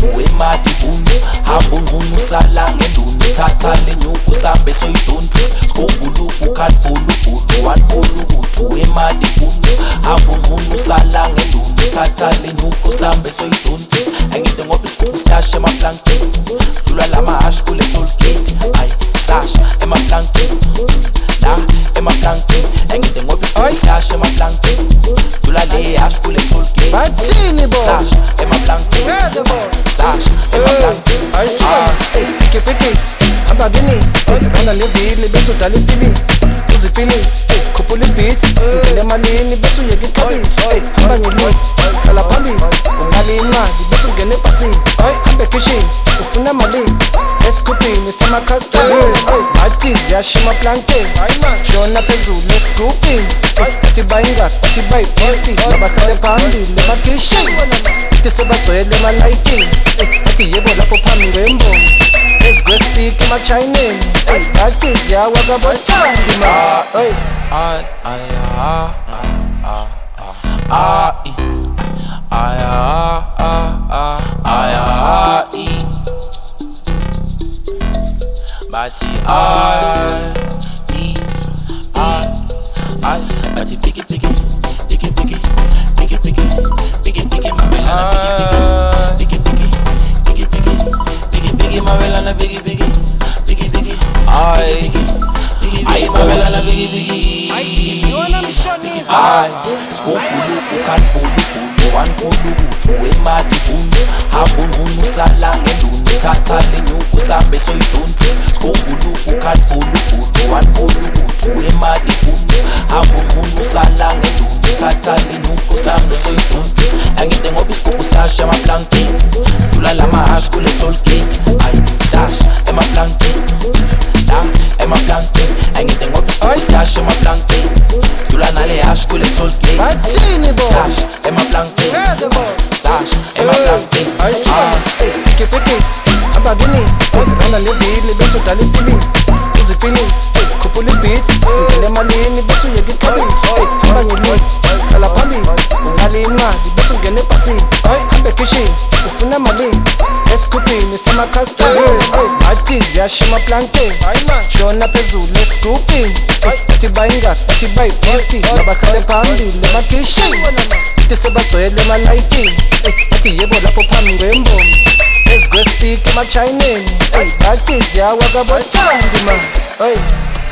lutho wemali bundu habunqunu sala ngendunu thatha lenyuku sambe soyidonsi skubuluku khalbulubulu wanbulukuthu wemali bundu habunqunu sala ngendunu thatha lenyuku sambe soyidonsi engide ngoba isigubhu siyasha emaplankeni dlula lamahashi kule tollgate ay sasha emaplankeni la emaplankeni engide ngoba isigubhu siyasha emaplankeni dlula le hashi kule tollgate bathini bo sasha emaplankeni sasha emaplankeni ayisona piki ababini rona nevili bese udala ifili uzipili khuphula ibeat ngile emalini bese uyeka iqabili hamba ngeli hlala phambili ungali imali bese ungena ebhasini hamba ekishini ufuna malini esikhuphini samakhastalini athi ziyashima plankeni shona phezulu esikhuphini athi bayingakho athi bayibhoti nabakhale phambili emakishini athi sebagcwele emalayitini athi yebo lapho phambi ngembongo ezigwespeak emachayineni athi ziyawa kabothandi bathi bathi piki piki piki piki piki piki piki piki mabelana piki piki piki piki piki piki mabelana piki piki piki piki ay mabelana piki piki yona mshonisa ay skubuluku khalbulubulu wanbulukuthu wemali bundu habunqunu sala ngendunu thatha lenyuku sambe soyidonsi skubuluku khalbulubulu wanbulukuthu wemali bundu habunqunu sala ngendunu thatha lenyuku sambe soyidonsi engide ngoba isigubhu siyasha emaplankeni dlula lamahashi kule tollgate ay sasha emaplankeni la emaplankeni engide ngoba isigubhu siyasha emaplankeni dlula nale hashi kule tollgate bathini bo sasha emaplankeni sasha emaplankeni ayisona piki ababini rona nevili bese udala ifili uzipili khuphula ibeat ngile emalini bese uyeka iqabili hamba ngeli hlala phambili ungali imali bese ungena ebhasini hamba ekishini ufuna malini esikhuphini samakhastalini athi ziyashima plankeni shona phezulu esikhuphini athi bayingakho athi bayibhoti nabakhale phambili emakishini athi sebagcwele emalayitini athi yebo lapho phambi ngembongo ezigwespeak emachayineni athi ziyawa kabothandi man